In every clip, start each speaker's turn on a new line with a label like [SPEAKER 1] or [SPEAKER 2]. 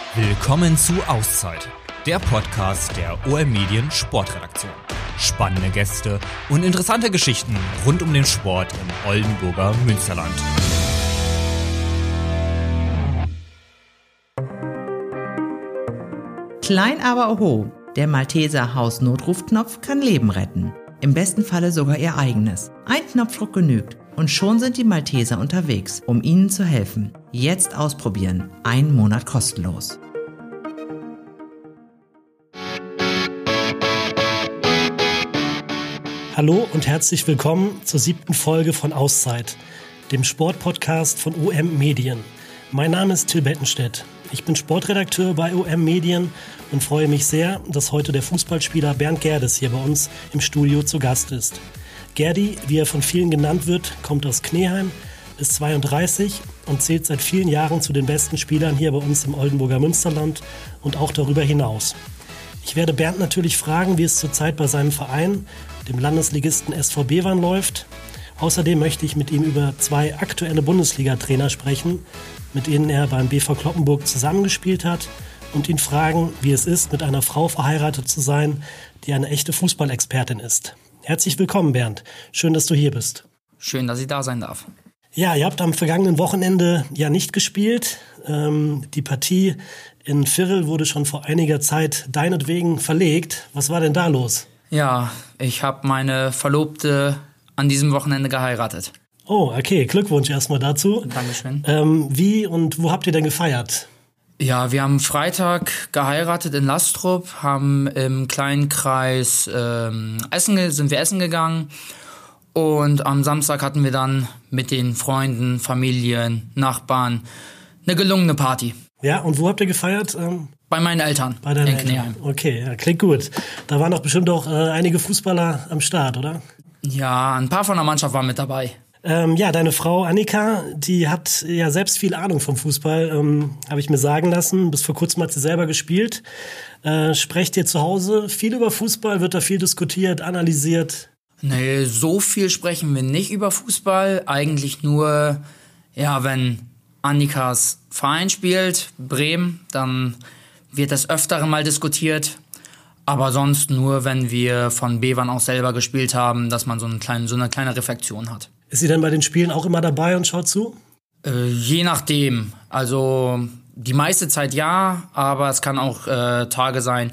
[SPEAKER 1] Willkommen zu Auszeit, der Podcast der OM Medien Sportredaktion. Spannende Gäste und interessante Geschichten rund um den Sport im Oldenburger Münsterland.
[SPEAKER 2] Klein aber oho, der Malteser Hausnotrufknopf kann Leben retten. Im besten Falle sogar ihr eigenes. Ein Knopfdruck genügt und schon sind die Malteser unterwegs, um Ihnen zu helfen. Jetzt ausprobieren, 1 Monat kostenlos.
[SPEAKER 3] Hallo und herzlich willkommen zur 7. Folge von Auszeit, dem Sportpodcast von OM Medien. Mein Name ist Till Bettenstedt. Ich bin Sportredakteur bei OM Medien und freue mich sehr, dass heute der Fußballspieler Bernd Gerdes hier bei uns im Studio zu Gast ist. Gerdi, wie er von vielen genannt wird, kommt aus Kneheim, ist 32 und zählt seit vielen Jahren zu den besten Spielern hier bei uns im Oldenburger Münsterland und auch darüber hinaus. Ich werde Bernd natürlich fragen, wie es zurzeit bei seinem Verein, dem Landesligisten SV Bevern, läuft. Außerdem möchte ich mit ihm über 2 aktuelle Bundesliga-Trainer sprechen, mit denen er beim BV Cloppenburg zusammengespielt hat, und ihn fragen, wie es ist, mit einer Frau verheiratet zu sein, die eine echte Fußballexpertin ist. Herzlich willkommen, Bernd. Schön, dass du hier bist.
[SPEAKER 4] Schön, dass ich da sein darf.
[SPEAKER 3] Ja, ihr habt am vergangenen Wochenende ja nicht gespielt. Die Partie in Virel wurde schon vor einiger Zeit deinetwegen verlegt. Was war denn da los?
[SPEAKER 4] Ja, ich habe meine Verlobte an diesem Wochenende geheiratet.
[SPEAKER 3] Oh, okay. Glückwunsch erstmal dazu.
[SPEAKER 4] Dankeschön.
[SPEAKER 3] Wie und wo habt ihr denn gefeiert?
[SPEAKER 4] Ja, wir haben Freitag geheiratet in Lastrup, haben im kleinen Kreis sind wir essen gegangen. Und am Samstag hatten wir dann mit den Freunden, Familien, Nachbarn eine gelungene Party.
[SPEAKER 3] Ja, und wo habt ihr gefeiert?
[SPEAKER 4] Bei meinen Eltern
[SPEAKER 3] bei deinen
[SPEAKER 4] in
[SPEAKER 3] Eltern.
[SPEAKER 4] Kneheim.
[SPEAKER 3] Okay, ja, klingt gut. Da waren doch bestimmt auch einige Fußballer am Start, oder?
[SPEAKER 4] Ja, ein paar von der Mannschaft waren mit dabei.
[SPEAKER 3] Ja, deine Frau Annika, die hat ja selbst viel Ahnung vom Fußball, habe ich mir sagen lassen. Bis vor kurzem hat sie selber gespielt. Sprecht ihr zu Hause viel über Fußball? Wird da viel diskutiert, analysiert?
[SPEAKER 4] Nee, so viel sprechen wir nicht über Fußball. Eigentlich nur, ja, wenn Annikas Verein spielt, Bremen, dann wird das öfter mal diskutiert. Aber sonst nur, wenn wir von Bevern auch selber gespielt haben, dass man so eine kleine Reflexion hat.
[SPEAKER 3] Ist sie denn bei den Spielen auch immer dabei und schaut zu?
[SPEAKER 4] Je nachdem. Also die meiste Zeit ja, aber es kann auch Tage sein,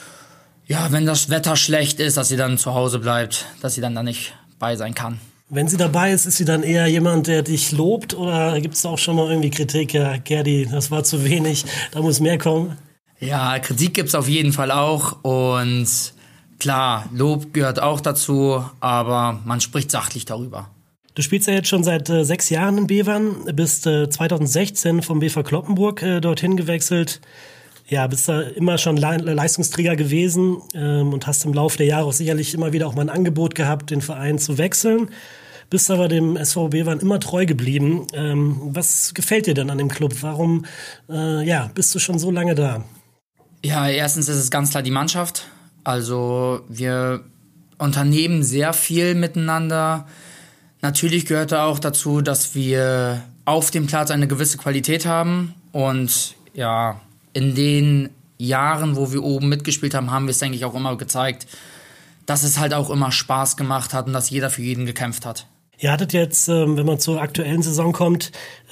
[SPEAKER 4] ja, wenn das Wetter schlecht ist, dass sie dann zu Hause bleibt, dass sie dann da nicht bei sein kann.
[SPEAKER 3] Wenn sie dabei ist sie dann eher jemand, der dich lobt, oder gibt es da auch schon mal irgendwie Kritik? Ja, Gerdi, das war zu wenig, da muss mehr kommen.
[SPEAKER 4] Ja, Kritik gibt's auf jeden Fall auch und klar, Lob gehört auch dazu, aber man spricht sachlich darüber.
[SPEAKER 3] Du spielst ja jetzt schon seit 6 Jahren in Bevern, bist 2016 vom BV Cloppenburg dorthin gewechselt. Ja, bist da immer schon Leistungsträger gewesen und hast im Laufe der Jahre auch sicherlich immer wieder auch mal ein Angebot gehabt, den Verein zu wechseln. Bist aber dem SV Bevern immer treu geblieben. Was gefällt dir denn an dem Club? Warum bist du schon so lange da?
[SPEAKER 4] Ja, erstens ist es ganz klar die Mannschaft. Also wir unternehmen sehr viel miteinander. Natürlich gehört da auch dazu, dass wir auf dem Platz eine gewisse Qualität haben. Und ja, in den Jahren, wo wir oben mitgespielt haben, haben wir es, denke ich, auch immer gezeigt, dass es halt auch immer Spaß gemacht hat und dass jeder für jeden gekämpft hat.
[SPEAKER 3] Ihr hattet jetzt, wenn man zur aktuellen Saison kommt,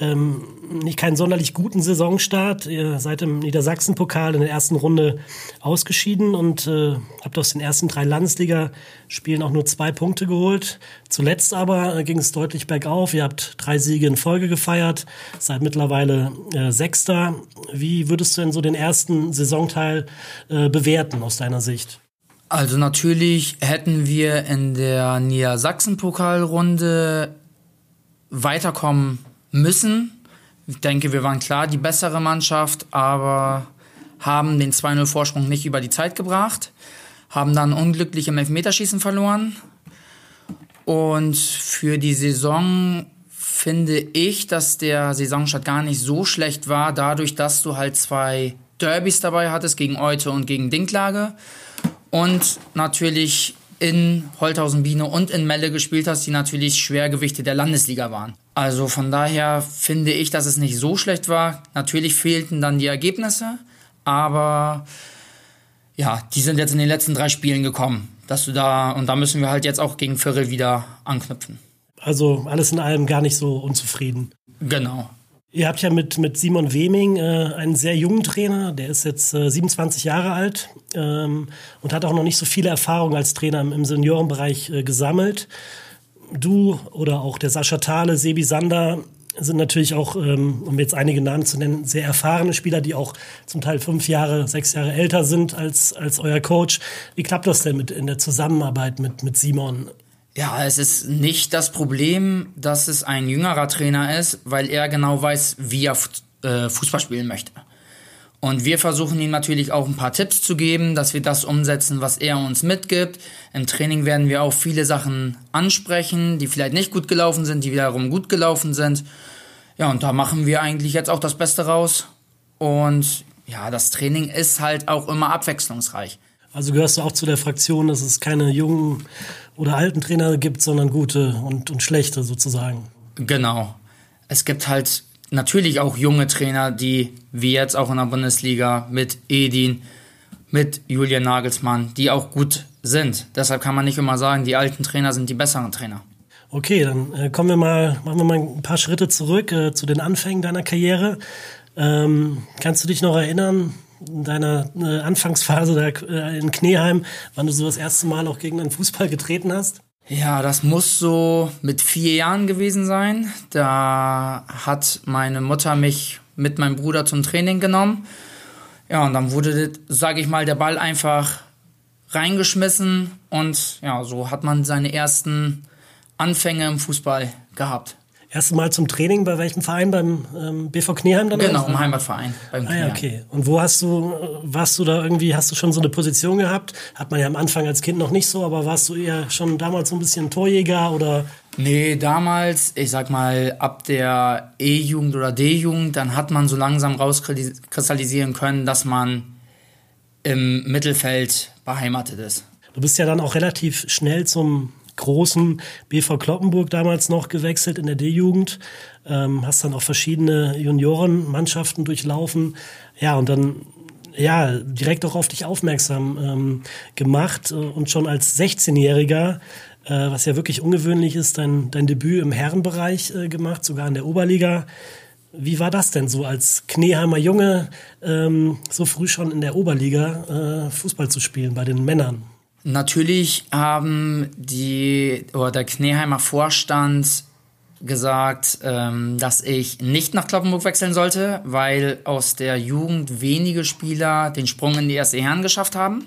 [SPEAKER 3] nicht keinen sonderlich guten Saisonstart. Ihr seid im Niedersachsen-Pokal in der ersten Runde ausgeschieden und habt aus den ersten 3 Landesligaspielen auch nur 2 Punkte geholt. Zuletzt aber ging es deutlich bergauf. Ihr habt 3 Siege in Folge gefeiert, seid mittlerweile 6. Wie würdest du denn so den ersten Saisonteil bewerten aus deiner Sicht?
[SPEAKER 4] Also natürlich hätten wir in der Niedersachsen-Pokalrunde weiterkommen müssen. Ich denke, wir waren klar die bessere Mannschaft, aber haben den 2-0-Vorsprung nicht über die Zeit gebracht, haben dann unglücklich im Elfmeterschießen verloren. Und für die Saison finde ich, dass der Saisonstart gar nicht so schlecht war, dadurch, dass du halt 2 Derbys dabei hattest, gegen Eute und gegen Dinklage. Und natürlich in Holthausen-Biene und in Melle gespielt hast, die natürlich Schwergewichte der Landesliga waren. Also von daher finde ich, dass es nicht so schlecht war. Natürlich fehlten dann die Ergebnisse, aber ja, die sind jetzt in den letzten 3 Spielen gekommen, und da müssen wir halt jetzt auch gegen Vierel wieder anknüpfen.
[SPEAKER 3] Also alles in allem gar nicht so unzufrieden.
[SPEAKER 4] Genau.
[SPEAKER 3] Ihr habt ja mit Simon Weming einen sehr jungen Trainer, der ist jetzt 27 Jahre alt und hat auch noch nicht so viele Erfahrungen als Trainer im Seniorenbereich gesammelt. Du oder auch der Sascha Thale, Sebi Sander sind natürlich auch, um jetzt einige Namen zu nennen, sehr erfahrene Spieler, die auch zum Teil 5 Jahre, 6 Jahre älter sind als euer Coach. Wie klappt das denn in der Zusammenarbeit mit Simon?
[SPEAKER 4] Ja, es ist nicht das Problem, dass es ein jüngerer Trainer ist, weil er genau weiß, wie er Fußball spielen möchte. Und wir versuchen ihm natürlich auch ein paar Tipps zu geben, dass wir das umsetzen, was er uns mitgibt. Im Training werden wir auch viele Sachen ansprechen, die vielleicht nicht gut gelaufen sind, die wiederum gut gelaufen sind. Ja, und da machen wir eigentlich jetzt auch das Beste raus. Und ja, das Training ist halt auch immer abwechslungsreich.
[SPEAKER 3] Also gehörst du auch zu der Fraktion, dass es keine jungen oder alten Trainer gibt, sondern gute und schlechte sozusagen?
[SPEAKER 4] Genau. Es gibt halt natürlich auch junge Trainer, die, wie jetzt auch in der Bundesliga, mit Edin, mit Julian Nagelsmann, die auch gut sind. Deshalb kann man nicht immer sagen, die alten Trainer sind die besseren Trainer.
[SPEAKER 3] Okay, dann machen wir mal ein paar Schritte zurück zu den Anfängen deiner Karriere. Kannst du dich noch erinnern, in deiner Anfangsphase da in Kneeheim, wann du so das erste Mal auch gegen einen Fußball getreten hast?
[SPEAKER 4] Ja, das muss so mit 4 Jahren gewesen sein. Da hat meine Mutter mich mit meinem Bruder zum Training genommen. Ja, und dann wurde, sage ich mal, der Ball einfach reingeschmissen. Und ja, so hat man seine ersten Anfänge im Fußball gehabt.
[SPEAKER 3] Erste Mal zum Training bei welchem Verein? Beim BV Kneeheim dann?
[SPEAKER 4] Genau, im Heimatverein. Beim Kneeheim.
[SPEAKER 3] Ja, okay. Und warst du da irgendwie, hast du schon so eine Position gehabt? Hat man ja am Anfang als Kind noch nicht so, aber warst du eher schon damals so ein bisschen Torjäger oder?
[SPEAKER 4] Nee, damals, ich sag mal, ab der E-Jugend oder D-Jugend, dann hat man so langsam rauskristallisieren können, dass man im Mittelfeld beheimatet ist.
[SPEAKER 3] Du bist ja dann auch relativ schnell zum großen BV Cloppenburg damals noch gewechselt in der D-Jugend, hast dann auch verschiedene Juniorenmannschaften durchlaufen, ja, und dann direkt auch auf dich aufmerksam gemacht und schon als 16-Jähriger, was ja wirklich ungewöhnlich ist, dein Debüt im Herrenbereich gemacht, sogar in der Oberliga. Wie war das denn so als Kneeheimer Junge, so früh schon in der Oberliga Fußball zu spielen bei den Männern?
[SPEAKER 4] Natürlich haben der Kneeheimer Vorstand gesagt, dass ich nicht nach Cloppenburg wechseln sollte, weil aus der Jugend wenige Spieler den Sprung in die erste Herren geschafft haben.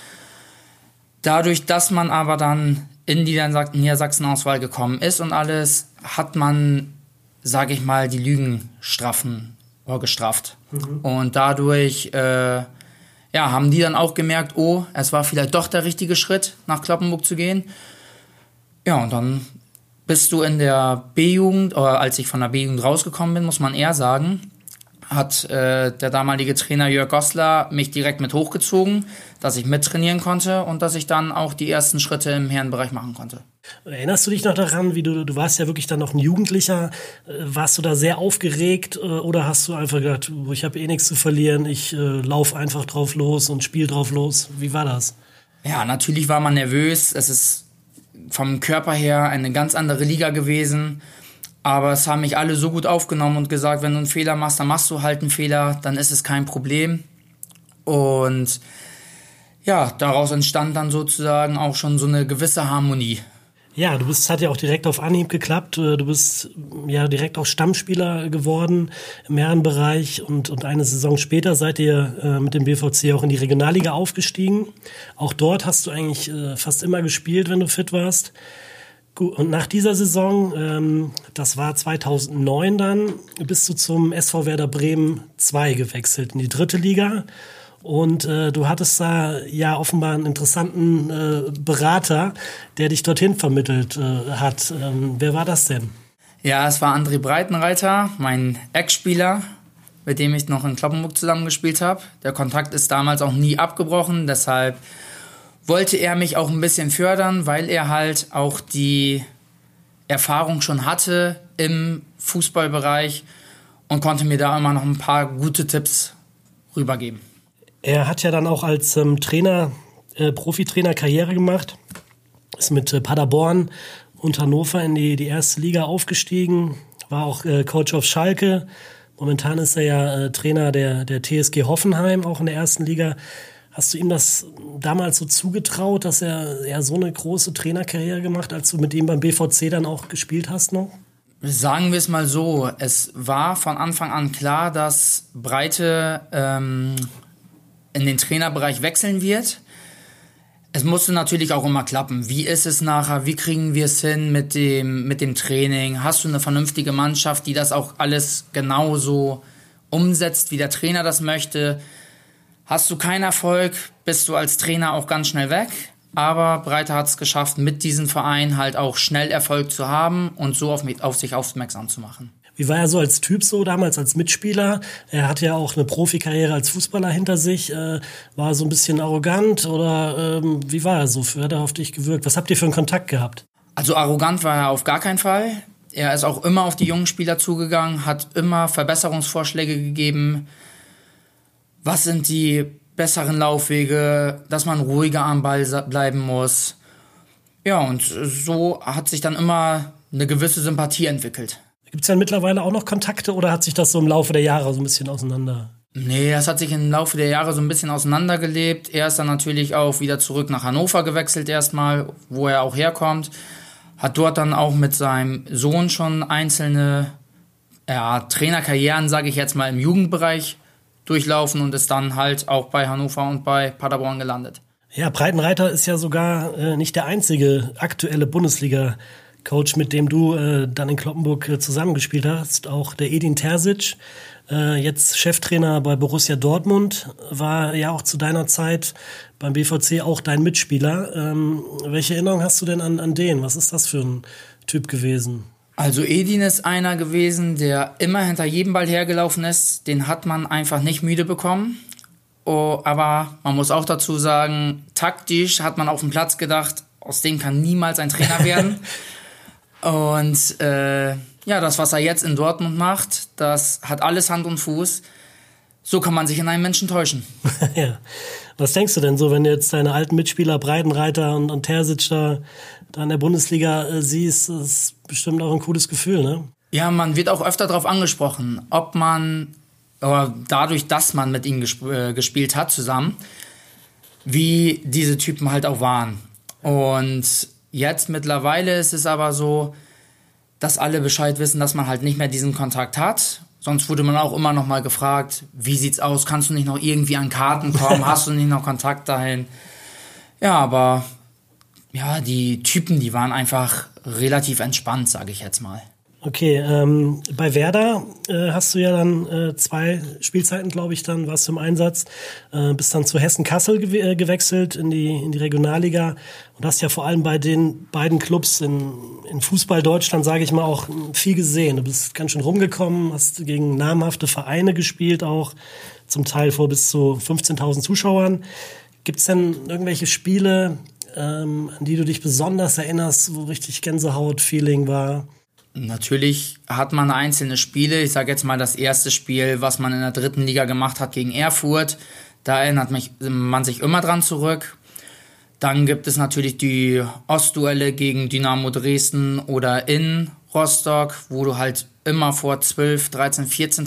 [SPEAKER 4] Dadurch, dass man aber dann in die Niedersachsen-Auswahl gekommen ist und alles, hat man, sage ich mal, die Lügenstrafen gestraft. Mhm. Und dadurch haben die dann auch gemerkt, es war vielleicht doch der richtige Schritt, nach Cloppenburg zu gehen. Ja, und dann bist du in der B-Jugend, oder als ich von der B-Jugend rausgekommen bin, muss man eher sagen, hat der damalige Trainer Jörg Goslar mich direkt mit hochgezogen, dass ich mittrainieren konnte und dass ich dann auch die ersten Schritte im Herrenbereich machen konnte.
[SPEAKER 3] Erinnerst du dich noch daran, wie du warst ja wirklich dann noch ein Jugendlicher, warst du da sehr aufgeregt oder hast du einfach gedacht, ich habe eh nichts zu verlieren, ich laufe einfach drauf los und spiele drauf los? Wie war das?
[SPEAKER 4] Ja, natürlich war man nervös, es ist vom Körper her eine ganz andere Liga gewesen, aber es haben mich alle so gut aufgenommen und gesagt, wenn du einen Fehler machst, dann machst du halt einen Fehler, dann ist es kein Problem. Und ja, daraus entstand dann sozusagen auch schon so eine gewisse Harmonie.
[SPEAKER 3] Ja, hat ja auch direkt auf Anhieb geklappt. Du bist ja direkt auch Stammspieler geworden im Herrenbereich und eine Saison später seid ihr mit dem BVC auch in die Regionalliga aufgestiegen. Auch dort hast du eigentlich fast immer gespielt, wenn du fit warst. Gut, und nach dieser Saison, das war 2009 dann, bist du zum SV Werder Bremen 2 gewechselt in die 3. Liga. Und du hattest da ja offenbar einen interessanten Berater, der dich dorthin vermittelt hat. Wer war das denn?
[SPEAKER 4] Ja, es war André Breitenreiter, mein Ex-Spieler, mit dem ich noch in Cloppenburg zusammengespielt habe. Der Kontakt ist damals auch nie abgebrochen, deshalb wollte er mich auch ein bisschen fördern, weil er halt auch die Erfahrung schon hatte im Fußballbereich und konnte mir da immer noch ein paar gute Tipps rübergeben.
[SPEAKER 3] Er hat ja dann auch als Trainer, Profitrainer Karriere gemacht, ist mit Paderborn und Hannover in die erste Liga aufgestiegen, war auch Coach auf Schalke. Momentan ist er ja Trainer der TSG Hoffenheim, auch in der ersten Liga. Hast du ihm das damals so zugetraut, dass er so eine große Trainerkarriere gemacht, als du mit ihm beim BVC dann auch gespielt hast noch?
[SPEAKER 4] Sagen wir es mal so, es war von Anfang an klar, dass Breite in den Trainerbereich wechseln wird. Es musste natürlich auch immer klappen. Wie ist es nachher? Wie kriegen wir es hin mit dem Training? Hast du eine vernünftige Mannschaft, die das auch alles genauso umsetzt, wie der Trainer das möchte? Hast du keinen Erfolg, bist du als Trainer auch ganz schnell weg. Aber Breite hat es geschafft, mit diesem Verein halt auch schnell Erfolg zu haben und so auf sich aufmerksam zu machen.
[SPEAKER 3] Wie war er so als Typ so damals, als Mitspieler? Er hatte ja auch eine Profikarriere als Fußballer hinter sich. War er so ein bisschen arrogant oder wie war er so? Wie hat er auf dich gewirkt? Was habt ihr für einen Kontakt gehabt?
[SPEAKER 4] Also arrogant war er auf gar keinen Fall. Er ist auch immer auf die jungen Spieler zugegangen, hat immer Verbesserungsvorschläge gegeben. Was sind die besseren Laufwege, dass man ruhiger am Ball bleiben muss. Ja, und so hat sich dann immer eine gewisse Sympathie entwickelt.
[SPEAKER 3] Gibt es denn mittlerweile auch noch Kontakte oder hat sich das so im Laufe der Jahre so ein bisschen auseinander?
[SPEAKER 4] Nee, das hat sich im Laufe der Jahre so ein bisschen auseinandergelebt. Er ist dann natürlich auch wieder zurück nach Hannover gewechselt erstmal, wo er auch herkommt. Hat dort dann auch mit seinem Sohn schon einzelne Trainerkarrieren, sage ich jetzt mal, im Jugendbereich durchlaufen und ist dann halt auch bei Hannover und bei Paderborn gelandet.
[SPEAKER 3] Ja, Breitenreiter ist ja sogar nicht der einzige aktuelle Bundesliga-Coach, mit dem du dann in Cloppenburg zusammengespielt hast. Auch der Edin Terzic, jetzt Cheftrainer bei Borussia Dortmund, war ja auch zu deiner Zeit beim BVC auch dein Mitspieler. Welche Erinnerung hast du denn an den? Was ist das für ein Typ gewesen?
[SPEAKER 4] Also Edin ist einer gewesen, der immer hinter jedem Ball hergelaufen ist. Den hat man einfach nicht müde bekommen. Oh, aber man muss auch dazu sagen, taktisch hat man auf dem Platz gedacht, aus dem kann niemals ein Trainer werden. Und das, was er jetzt in Dortmund macht, das hat alles Hand und Fuß. So kann man sich in einem Menschen täuschen.
[SPEAKER 3] Ja. Was denkst du denn so, wenn du jetzt deine alten Mitspieler Breitenreiter und Terzic da in der Bundesliga siehst? Das ist bestimmt auch ein cooles Gefühl, ne?
[SPEAKER 4] Ja, man wird auch öfter darauf angesprochen, ob man, oder dadurch, dass man mit ihnen gespielt hat zusammen, wie diese Typen halt auch waren. Und jetzt mittlerweile ist es aber so, dass alle Bescheid wissen, dass man halt nicht mehr diesen Kontakt hat. Sonst wurde man auch immer noch mal gefragt, wie sieht's aus? Kannst du nicht noch irgendwie an Karten kommen? Hast du nicht noch Kontakt dahin? Ja, aber ja, die Typen, die waren einfach relativ entspannt, sage ich jetzt mal.
[SPEAKER 3] Okay, bei Werder hast du ja dann 2 Spielzeiten, glaube ich, dann warst du im Einsatz, bist dann zu Hessen-Kassel gewechselt in die Regionalliga und hast ja vor allem bei den beiden Clubs in Fußball Deutschland, sage ich mal, auch viel gesehen. Du bist ganz schön rumgekommen, hast gegen namhafte Vereine gespielt, auch zum Teil vor bis zu 15.000 Zuschauern. Gibt es denn irgendwelche Spiele, an die du dich besonders erinnerst, wo richtig Gänsehaut-Feeling war?
[SPEAKER 4] Natürlich hat man einzelne Spiele. Ich sage jetzt mal das erste Spiel, was man in der 3. Liga gemacht hat gegen Erfurt. Da erinnert man sich immer dran zurück. Dann gibt es natürlich die Ostduelle gegen Dynamo Dresden oder in Rostock, wo du halt immer vor 12, 13,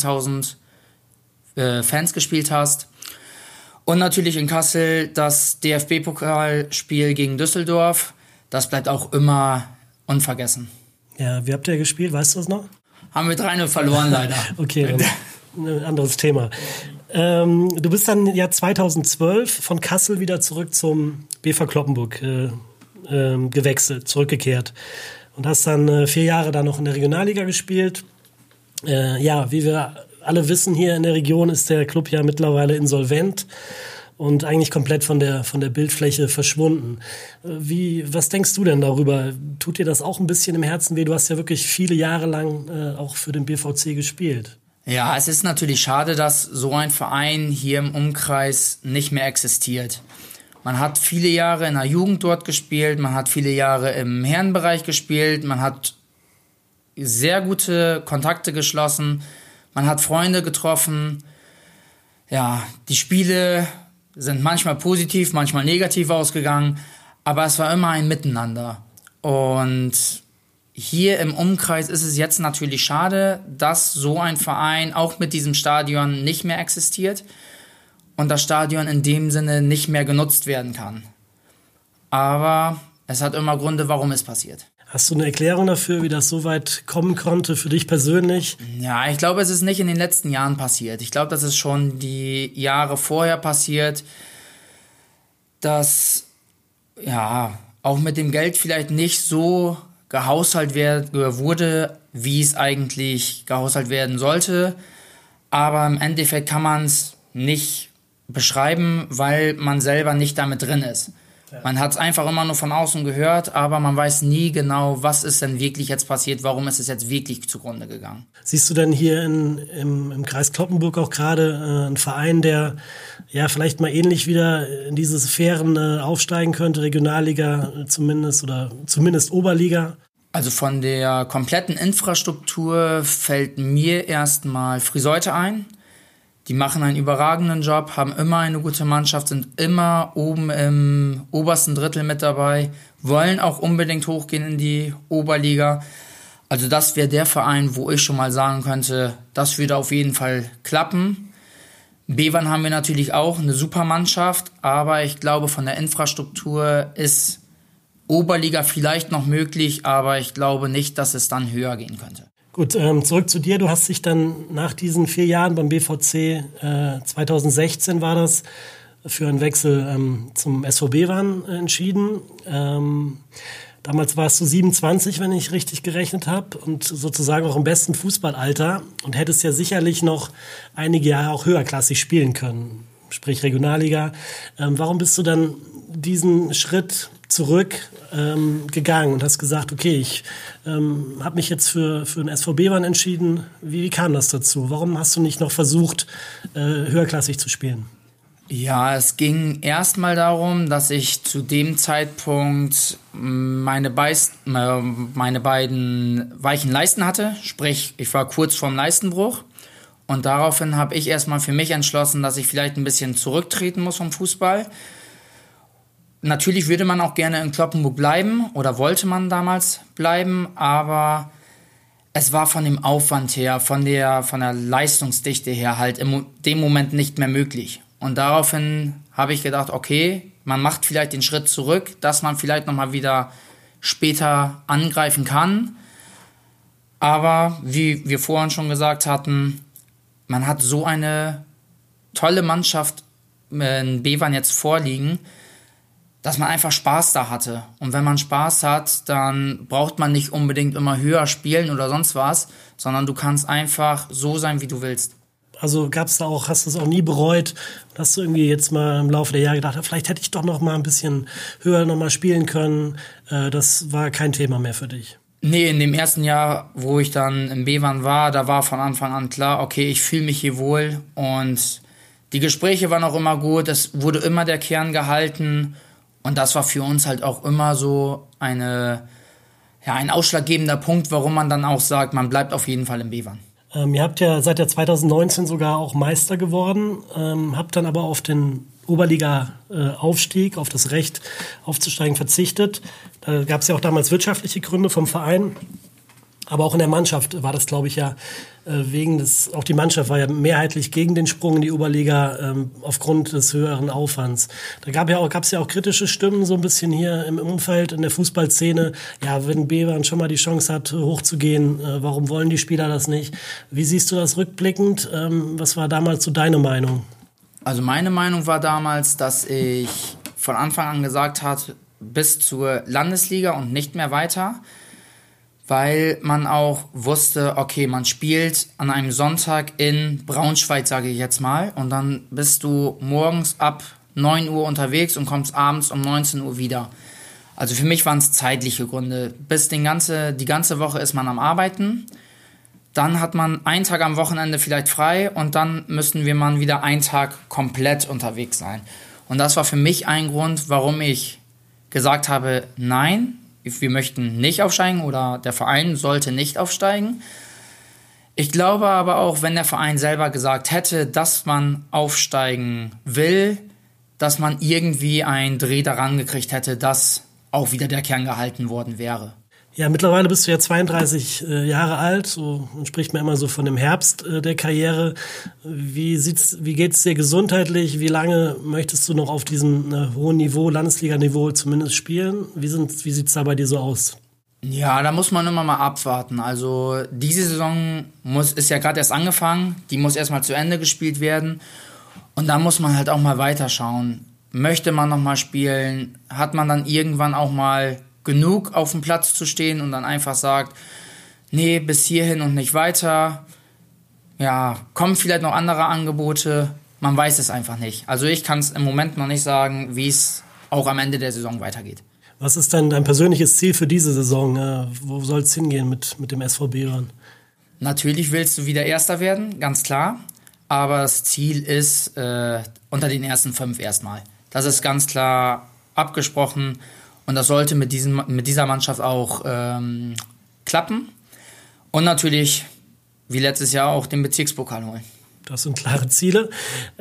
[SPEAKER 4] 14.000 Fans gespielt hast. Und natürlich in Kassel das DFB-Pokalspiel gegen Düsseldorf. Das bleibt auch immer unvergessen.
[SPEAKER 3] Ja, wie habt ihr gespielt? Weißt du das noch?
[SPEAKER 4] Haben wir 3-0 verloren, leider.
[SPEAKER 3] Okay, ein anderes Thema. Du bist dann ja 2012 von Kassel wieder zurück zum BV Cloppenburg gewechselt, zurückgekehrt. Und hast dann 4 Jahre da noch in der Regionalliga gespielt. Ja, wie wir alle wissen, hier in der Region ist der Club ja mittlerweile insolvent und eigentlich komplett von der Bildfläche verschwunden. Was denkst du denn darüber? Tut dir das auch ein bisschen im Herzen weh? Du hast ja wirklich viele Jahre lang auch für den BVC gespielt.
[SPEAKER 4] Ja, es ist natürlich schade, dass so ein Verein hier im Umkreis nicht mehr existiert. Man hat viele Jahre in der Jugend dort gespielt, man hat viele Jahre im Herrenbereich gespielt, man hat sehr gute Kontakte geschlossen, man hat Freunde getroffen. Ja, die Spiele sind manchmal positiv, manchmal negativ ausgegangen, aber es war immer ein Miteinander. Und hier im Umkreis ist es jetzt natürlich schade, dass so ein Verein auch mit diesem Stadion nicht mehr existiert und das Stadion in dem Sinne nicht mehr genutzt werden kann. Aber es hat immer Gründe, warum es passiert.
[SPEAKER 3] Hast du eine Erklärung dafür, wie das so weit kommen konnte für dich persönlich?
[SPEAKER 4] Ja, ich glaube, es ist nicht in den letzten Jahren passiert. Ich glaube, das ist schon die Jahre vorher passiert, dass ja auch mit dem Geld vielleicht nicht so gehaushaltet wurde, wie es eigentlich gehaushaltet werden sollte. Aber im Endeffekt kann man es nicht beschreiben, weil man selber nicht damit drin ist. Man hat es einfach immer nur von außen gehört, aber man weiß nie genau, was ist denn wirklich jetzt passiert, warum ist es jetzt wirklich zugrunde gegangen.
[SPEAKER 3] Siehst du denn hier im Kreis Cloppenburg auch gerade einen Verein, der ja vielleicht mal ähnlich wieder in diese Sphären aufsteigen könnte, Regionalliga zumindest oder zumindest Oberliga?
[SPEAKER 4] Also von der kompletten Infrastruktur fällt mir erstmal Friseute ein. Die machen einen überragenden Job, haben immer eine gute Mannschaft, sind immer oben im obersten Drittel mit dabei, wollen auch unbedingt hochgehen in die Oberliga. Also das wäre der Verein, wo ich schon mal sagen könnte, das würde auf jeden Fall klappen. Bevern haben wir natürlich auch eine super Mannschaft, aber ich glaube, von der Infrastruktur ist Oberliga vielleicht noch möglich, aber ich glaube nicht, dass es dann höher gehen könnte.
[SPEAKER 3] Gut, zurück zu dir. Du hast dich dann nach diesen 4 Jahren beim BVC, 2016 war das, für einen Wechsel zum SV Bevern entschieden. Damals warst du 27, wenn ich richtig gerechnet habe, und sozusagen auch im besten Fußballalter und hättest ja sicherlich noch einige Jahre auch höherklassig spielen können, sprich Regionalliga. Warum bist du dann diesen Schritt zurück gegangen und hast gesagt, okay, ich habe mich jetzt für den SV Bevern entschieden. Wie kam das dazu? Warum hast du nicht noch versucht, höherklassig zu spielen?
[SPEAKER 4] Ja, es ging erstmal darum, dass ich zu dem Zeitpunkt meine beiden weichen Leisten hatte. Sprich, ich war kurz vorm Leistenbruch. Und daraufhin habe ich erstmal für mich entschlossen, dass ich vielleicht ein bisschen zurücktreten muss vom Fußball. Natürlich würde man auch gerne in Cloppenburg bleiben oder wollte man damals bleiben, aber es war von dem Aufwand her, von der Leistungsdichte her halt in dem Moment nicht mehr möglich. Und daraufhin habe ich gedacht, okay, man macht vielleicht den Schritt zurück, dass man vielleicht nochmal wieder später angreifen kann. Aber wie wir vorhin schon gesagt hatten, man hat so eine tolle Mannschaft in Bevern jetzt vorliegen, dass man einfach Spaß da hatte. Und wenn man Spaß hat, dann braucht man nicht unbedingt immer höher spielen oder sonst was, sondern du kannst einfach so sein, wie du willst.
[SPEAKER 3] Also gab's da auch, hast du es auch nie bereut, dass du irgendwie jetzt mal im Laufe der Jahre gedacht hast, vielleicht hätte ich doch noch mal ein bisschen höher noch mal spielen können. Das war kein Thema mehr für dich?
[SPEAKER 4] Nee, in dem ersten Jahr, wo ich dann in Bevern war, da war von Anfang an klar, okay, ich fühle mich hier wohl. Und die Gespräche waren auch immer gut, es wurde immer der Kern gehalten. Und das war für uns halt auch immer so ein ausschlaggebender Punkt, warum man dann auch sagt, man bleibt auf jeden Fall in Bevern.
[SPEAKER 3] Ihr habt ja seit der 2019 sogar auch Meister geworden, habt dann aber auf den Oberliga-Aufstieg, auf das Recht aufzusteigen verzichtet. Da gab es ja auch damals wirtschaftliche Gründe vom Verein. Aber auch in der Mannschaft war das, glaube ich, ja auch die Mannschaft war ja mehrheitlich gegen den Sprung in die Oberliga aufgrund des höheren Aufwands. Da gab's ja auch kritische Stimmen so ein bisschen hier im Umfeld, in der Fußballszene. Ja, wenn Bevern schon mal die Chance hat, hochzugehen, warum wollen die Spieler das nicht? Wie siehst du das rückblickend? Was war damals so deine Meinung?
[SPEAKER 4] Also meine Meinung war damals, dass ich von Anfang an gesagt habe, bis zur Landesliga und nicht mehr weiter. Weil man auch wusste, okay, man spielt an einem Sonntag in Braunschweig, sage ich jetzt mal, und dann bist du morgens ab 9 Uhr unterwegs und kommst abends um 19 Uhr wieder. Also für mich waren es zeitliche Gründe. Die ganze Woche ist man am Arbeiten, dann hat man einen Tag am Wochenende vielleicht frei und dann müssten wir mal wieder einen Tag komplett unterwegs sein. Und das war für mich ein Grund, warum ich gesagt habe, nein, wir möchten nicht aufsteigen oder der Verein sollte nicht aufsteigen. Ich glaube aber auch, wenn der Verein selber gesagt hätte, dass man aufsteigen will, dass man irgendwie einen Dreh daran gekriegt hätte, dass auch wieder der Kern gehalten worden wäre.
[SPEAKER 3] Ja, mittlerweile bist du ja 32 Jahre alt, so man spricht mir immer so von dem Herbst der Karriere. Wie geht's dir gesundheitlich? Wie lange möchtest du noch auf diesem hohen Niveau, Landesliga-Niveau zumindest spielen? Wie sieht's da bei dir so aus?
[SPEAKER 4] Ja, da muss man immer mal abwarten. Also diese Saison ist ja gerade erst angefangen, die muss erstmal zu Ende gespielt werden und dann muss man halt auch mal weiterschauen. Möchte man noch mal spielen? Hat man dann irgendwann auch mal genug auf dem Platz zu stehen und dann einfach sagt, nee, bis hierhin und nicht weiter. Ja, kommen vielleicht noch andere Angebote. Man weiß es einfach nicht. Also ich kann es im Moment noch nicht sagen, wie es auch am Ende der Saison weitergeht.
[SPEAKER 3] Was ist denn dein persönliches Ziel für diese Saison? Wo soll es hingehen mit dem SV Bevern?
[SPEAKER 4] Natürlich willst du wieder Erster werden, ganz klar. Aber das Ziel ist unter den ersten 5 erstmal. Das ist ganz klar abgesprochen. Und das sollte mit dieser Mannschaft auch klappen. Und natürlich, wie letztes Jahr, auch den Bezirkspokal holen.
[SPEAKER 3] Das sind klare Ziele.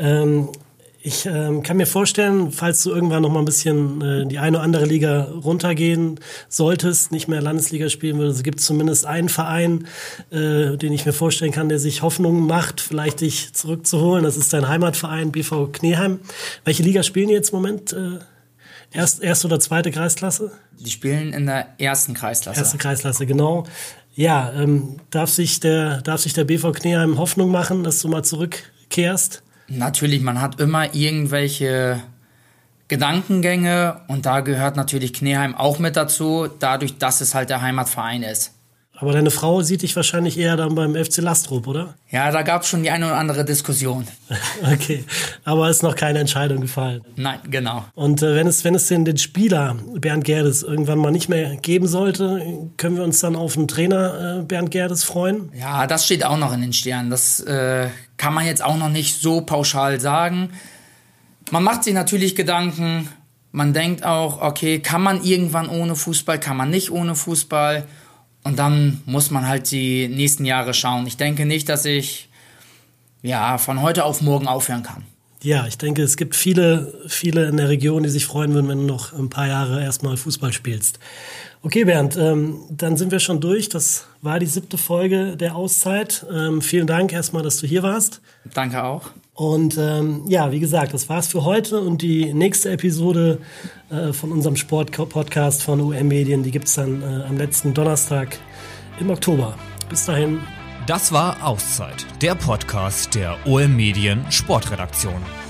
[SPEAKER 3] Ich kann mir vorstellen, falls du irgendwann noch mal ein bisschen die eine oder andere Liga runtergehen solltest, nicht mehr Landesliga spielen würdest, gibt es zumindest einen Verein, den ich mir vorstellen kann, der sich Hoffnung macht, vielleicht dich zurückzuholen. Das ist dein Heimatverein BV Kneeheim. Welche Liga spielen die jetzt im Moment? Erste oder zweite Kreisklasse?
[SPEAKER 4] Die spielen in der ersten Kreisklasse.
[SPEAKER 3] Erste Kreisklasse, genau. Ja, darf sich der BV Kneeheim Hoffnung machen, dass du mal zurückkehrst?
[SPEAKER 4] Natürlich, man hat immer irgendwelche Gedankengänge und da gehört natürlich Kneeheim auch mit dazu, dadurch, dass es halt der Heimatverein ist.
[SPEAKER 3] Aber deine Frau sieht dich wahrscheinlich eher dann beim FC Lastrup, oder?
[SPEAKER 4] Ja, da gab es schon die eine oder andere Diskussion.
[SPEAKER 3] Okay, aber ist noch keine Entscheidung gefallen.
[SPEAKER 4] Nein, genau.
[SPEAKER 3] Und wenn es den Spieler Bernd Gerdes irgendwann mal nicht mehr geben sollte, können wir uns dann auf den Trainer Bernd Gerdes freuen?
[SPEAKER 4] Ja, das steht auch noch in den Sternen. Das kann man jetzt auch noch nicht so pauschal sagen. Man macht sich natürlich Gedanken. Man denkt auch, okay, kann man irgendwann ohne Fußball, kann man nicht ohne Fußball? Und dann muss man halt die nächsten Jahre schauen. Ich denke nicht, dass ich von heute auf morgen aufhören kann.
[SPEAKER 3] Ja, ich denke, es gibt viele in der Region, die sich freuen würden, wenn du noch ein paar Jahre erstmal Fußball spielst. Okay, Bernd, dann sind wir schon durch. Das war die 7. Folge der Auszeit. Vielen Dank erstmal, dass du hier warst.
[SPEAKER 4] Danke auch.
[SPEAKER 3] Und wie gesagt, das war's für heute. Und die nächste Episode von unserem Sport-Podcast von OM Medien, die gibt's dann am letzten Donnerstag im Oktober. Bis dahin.
[SPEAKER 1] Das war Auszeit, der Podcast der OM Medien Sportredaktion.